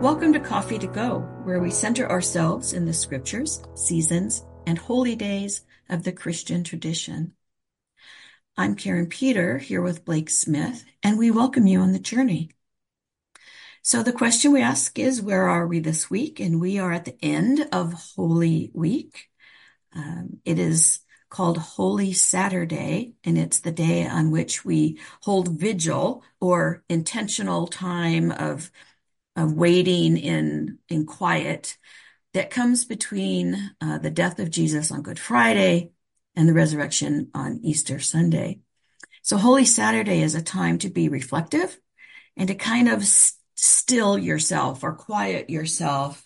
Welcome to Coffee to Go, where we center ourselves in the scriptures, seasons, and holy days of the Christian tradition. I'm Karen Peter, here with Blake Smith, and we welcome you on the journey. So the question we ask is, where are we this week? And we are at the end of Holy Week. It is called Holy Saturday, and it's the day on which we hold vigil or intentional time of waiting in quiet that comes between the death of Jesus on Good Friday and the resurrection on Easter Sunday. So Holy Saturday is a time to be reflective and to kind of still yourself or quiet yourself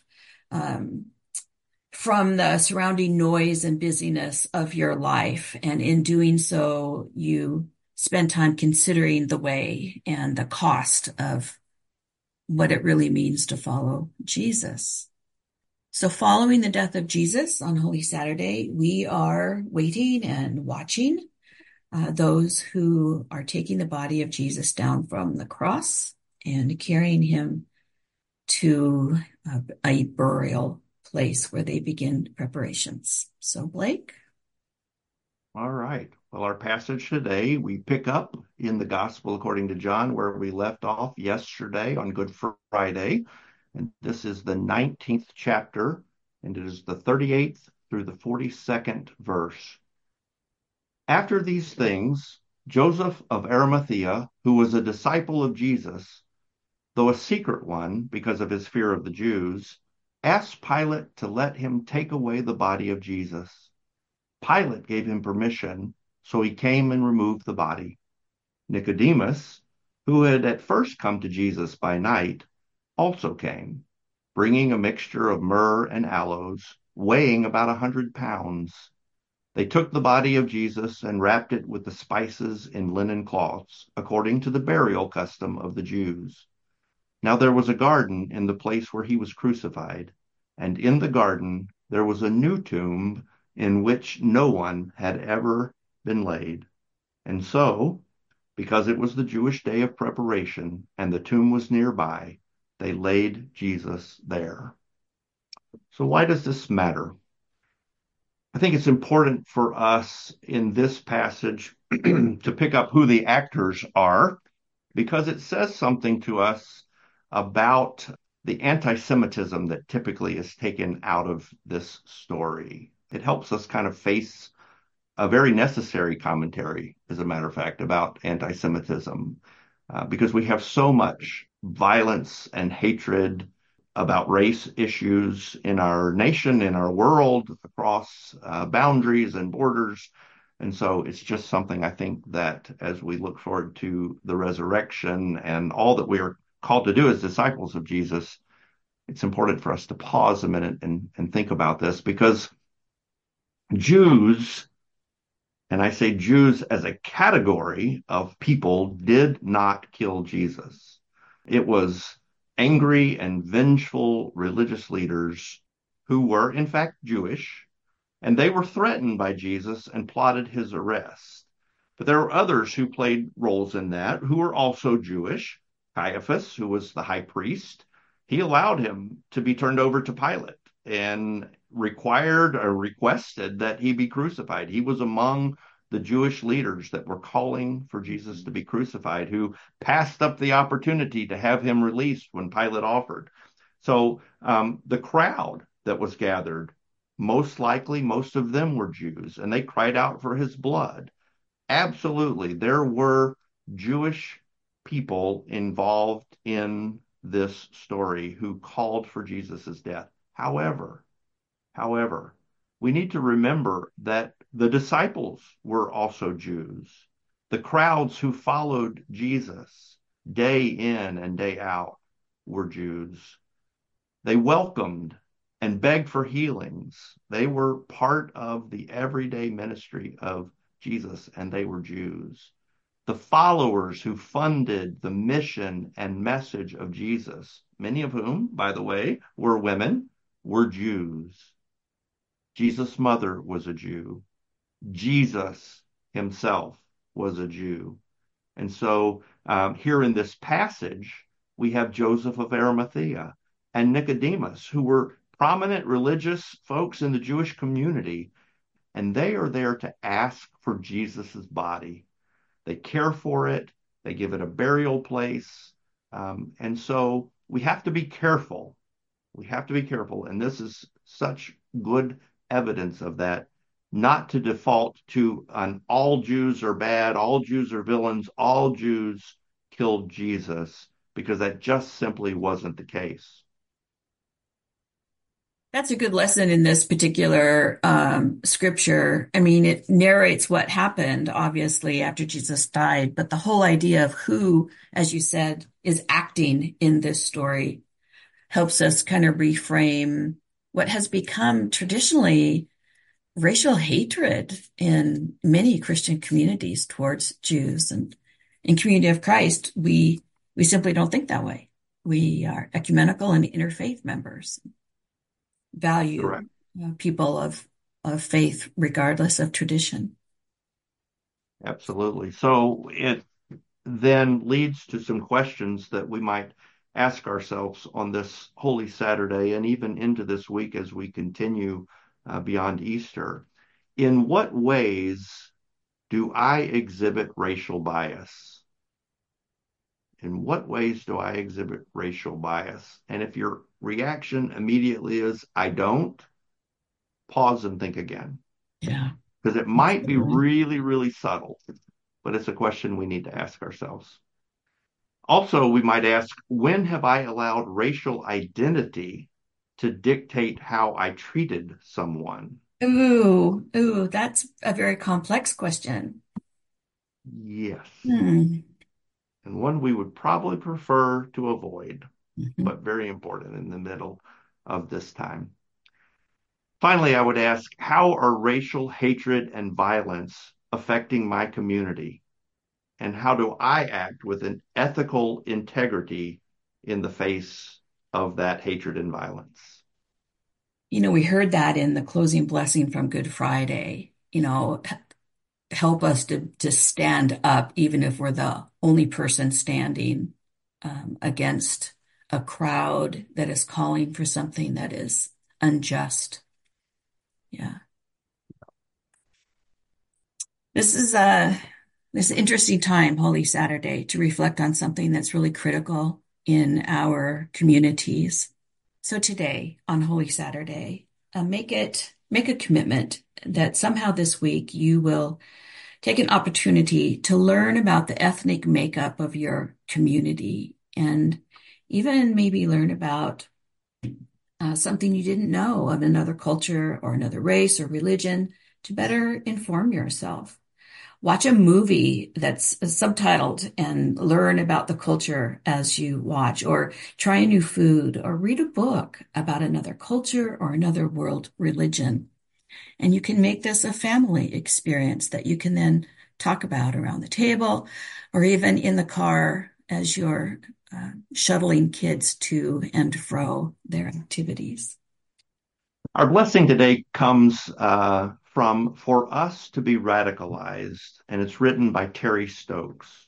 from the surrounding noise and busyness of your life. And in doing so, you spend time considering the way and the cost of what it really means to follow Jesus. So following the death of Jesus on Holy Saturday, we are waiting and watching those who are taking the body of Jesus down from the cross and carrying him to a burial place where they begin preparations. So, Blake? All right. Well, our passage today, we pick up in the Gospel according to John, where we left off yesterday on Good Friday. And this is the 19th chapter, and it is the 38th through the 42nd verse. After these things, Joseph of Arimathea, who was a disciple of Jesus, though a secret one because of his fear of the Jews, asked Pilate to let him take away the body of Jesus. Pilate gave him permission, so he came and removed the body. Nicodemus, who had at first come to Jesus by night, also came, bringing a mixture of myrrh and aloes, weighing about 100 pounds. They took the body of Jesus and wrapped it with the spices in linen cloths, according to the burial custom of the Jews. Now there was a garden in the place where he was crucified, and in the garden there was a new tomb in which no one had ever been laid. And so, because it was the Jewish day of preparation and the tomb was nearby, they laid Jesus there. So why does this matter? I think it's important for us in this passage to pick up who the actors are, because it says something to us about the anti-Semitism that typically is taken out of this story. It helps us kind of face a very necessary commentary, as a matter of fact, about anti-Semitism, because we have so much violence and hatred about race issues in our nation, in our world, across boundaries and borders. And so it's just something I think that as we look forward to the resurrection and all that we are called to do as disciples of Jesus, it's important for us to pause a minute and think about this, because Jews, and I say Jews as a category of people, did not kill Jesus. It was angry and vengeful religious leaders who were, in fact, Jewish, and they were threatened by Jesus and plotted his arrest. But there were others who played roles in that who were also Jewish. Caiaphas, who was the high priest, he allowed him to be turned over to Pilate and required or requested that he be crucified. He was among the Jewish leaders that were calling for Jesus to be crucified, who passed up the opportunity to have him released when Pilate offered. So the crowd that was gathered, most likely, most of them were Jews, and they cried out for his blood. Absolutely, there were Jewish people involved in this story who called for Jesus's death. However, we need to remember that the disciples were also Jews. The crowds who followed Jesus day in and day out were Jews. They welcomed and begged for healings. They were part of the everyday ministry of Jesus, and they were Jews. The followers who funded the mission and message of Jesus, many of whom, by the way, were women, were Jews. Jesus' mother was a Jew. Jesus himself was a Jew. And so here in this passage, we have Joseph of Arimathea. and Nicodemus, who were prominent religious folks in the Jewish community, and they are there to ask for Jesus's body. They care for it, they give it a burial place. And so we have to be careful. We have to be careful. And this is such good evidence of that, not to default to an all Jews are bad, all Jews are villains, all Jews killed Jesus, because that just simply wasn't the case. That's a good lesson in this particular scripture. I mean, it narrates what happened, obviously, after Jesus died, but the whole idea of who, as you said, is acting in this story helps us kind of reframe what has become traditionally racial hatred in many Christian communities towards Jews. And in Community of Christ, we simply don't think that way. We are ecumenical and interfaith members, value Correct. people of faith regardless of tradition. Absolutely. So it then leads to some questions that we might ask ourselves on this Holy Saturday and even into this week as we continue beyond Easter. In what ways do I exhibit racial bias? In what ways do I exhibit racial bias? And if your reaction immediately is, I don't, pause and think again, Yeah, because it might be absolutely. really, really subtle, but it's a question we need to ask ourselves. Also, we might ask, when have I allowed racial identity to dictate how I treated someone? Ooh, that's a very complex question. Yes, Hmm. and one we would probably prefer to avoid, Mhm. but very important in the middle of this time. Finally, I would ask, how are racial hatred and violence affecting my community? And how do I act with an ethical integrity in the face of that hatred and violence? You know, we heard that in the closing blessing from Good Friday, help us to stand up, even if we're the only person standing against a crowd that is calling for something that is unjust. Yeah. This is this interesting time, Holy Saturday, to reflect on something that's really critical in our communities. So today, on Holy Saturday, make a commitment that somehow this week you will take an opportunity to learn about the ethnic makeup of your community and even maybe learn about something you didn't know of another culture or another race or religion to better inform yourself. Watch a movie that's subtitled and learn about the culture as you watch, or try a new food, or read a book about another culture or another world religion. And you can make this a family experience that you can then talk about around the table or even in the car as you're shuttling kids to and fro their activities. Our blessing today comes from For Us to Be Radicalized, and it's written by Terry Stokes.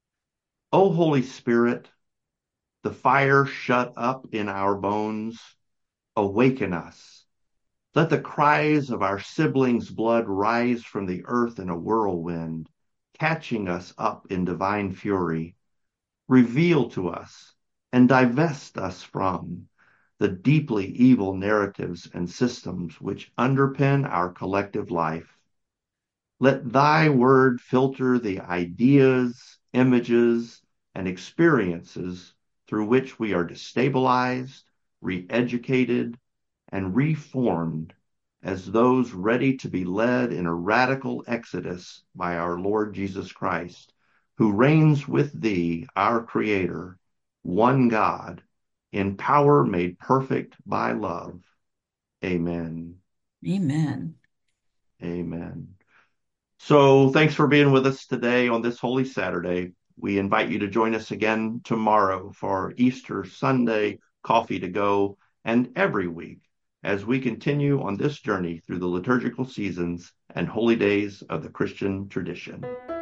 O Holy Spirit, the fire shut up in our bones, awaken us. Let the cries of our siblings' blood rise from the earth in a whirlwind, catching us up in divine fury. Reveal to us and divest us from the deeply evil narratives and systems which underpin our collective life. Let thy word filter the ideas, images, and experiences through which we are destabilized, re-educated, and reformed as those ready to be led in a radical exodus by our Lord Jesus Christ, who reigns with thee, our Creator, one God, in power made perfect by love. Amen. Amen. Amen. So thanks for being with us today on this Holy Saturday. We invite you to join us again tomorrow for Easter Sunday Coffee to Go and every week as we continue on this journey through the liturgical seasons and holy days of the Christian tradition.